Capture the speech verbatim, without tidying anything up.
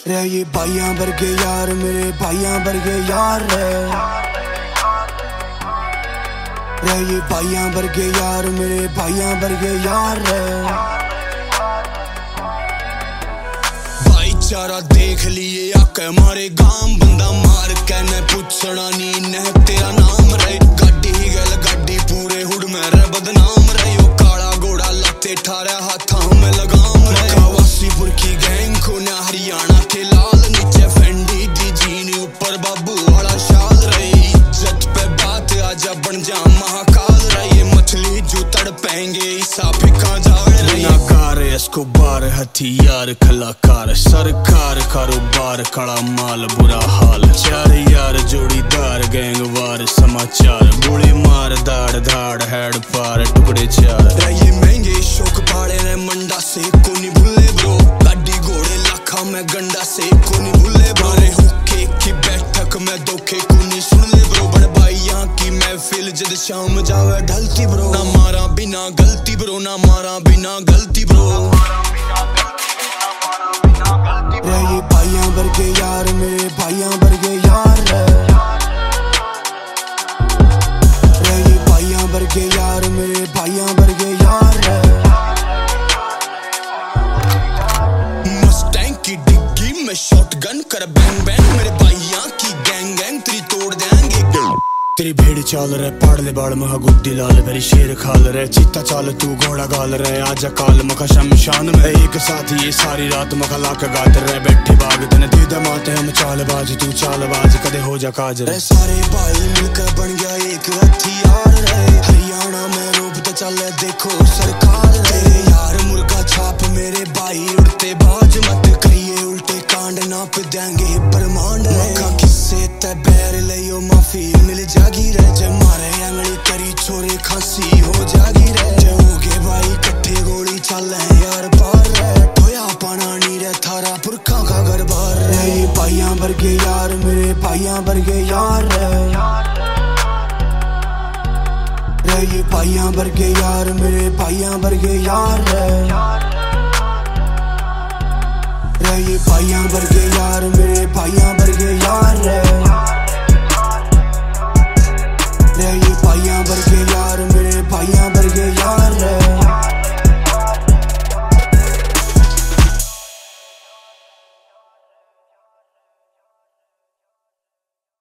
रे ये भाइयां वर्गे यार मेरे भाइयां वर्गे यार रे रे ये भाइयां वर्गे यार मेरे भाइयां वर्गे यार रे। भाईचारा देख लिए आके मारे गांव बंदा मार के न पूछना नी न तेरा नाम रे। गाड़ी गल गाड़ी पूरे हुड में रे बदनाम रे। ओ काला घोड़ा लत्ते ठारे हाथों में लगाम रे। कावासीपुर की गैंग को ना हरियाणा के लाल नीचे फेंडी दी जीन ऊपर बाबू वाला शाल रे। इज्जत पे बात आजा बन जा महाकाल रे। ये मछली जो तड़पेंगे ईसा फिका जाल रे। नाकार एस्कोबार हथियार कलाकार सरकार कारोबार कड़ा माल बुरा हाल। चार यार जोड़ीदार गैंगवार समाचार गोली मार दाड़ धाड़ हेड पार टुकड़े चार। ये महंगे शौक पाड़े ने मंडा से कोनी भूले ब्रो। गाड़ी घोड़े लाखा में गंडा से कोनी भूले बारे हुक्के की बैठक में धोखे कोनी सुन ले ब्रो। बड़ भाइयां की महफिल जद शाम जावे ढलती ब्रो। ना मारा बिना गलती ब्रो ना मारा बिना गलती ब्रो। रे ये भाइयां वर्गे यार मेरे भाइयां वर्गे यार रे रे ये भाइयां वर्गे यार मेरे भाइयां वर्गे यार रे। मस्टैंग की डिग्गी में शॉटगन कर बैंग बैंग मेरे भाइयां की गैंग गैंग तेरी तोड़ देंगे। तेरी भेड़ चाल रहे पाड़ ले बाड़ महा गुद्दी लाल मेरी शेर खाल रहे। चीता चाल तू घोड़ा गाल रहे आजा काल मखा शमशान में एक साथ ये सारी रात मखा लाक गात रहे। बैठे बाग तने दे दमाते हम चालबाज तू चालबाज कदे हो जा काज रे। सारे भाई मिलकर बन गया एक हथियार रे। हरियाणा में रूप तो चले देखो सरकार रे। यार मुर्गा छाप मेरे भाई उड़ते बाज मत करिए उल्टे कांड नाप देंगे ब्रह्मांड रे। किससे ते बैर लियो माफी मिल जागी रे। जे मारे अंगली करी छोरे खांसी हो जागी रे। जे होगे भाई कट्ठे गोली चले यार पार रे। ठोया पाना नी रे थारा पुरखा का घर बार रे। ये भाइयां वर्गे यार मेरे भाइयां वर्गे यार रे रे ये भाइयां वर्गे यार मेरे भाइयां वर्गे यार रे।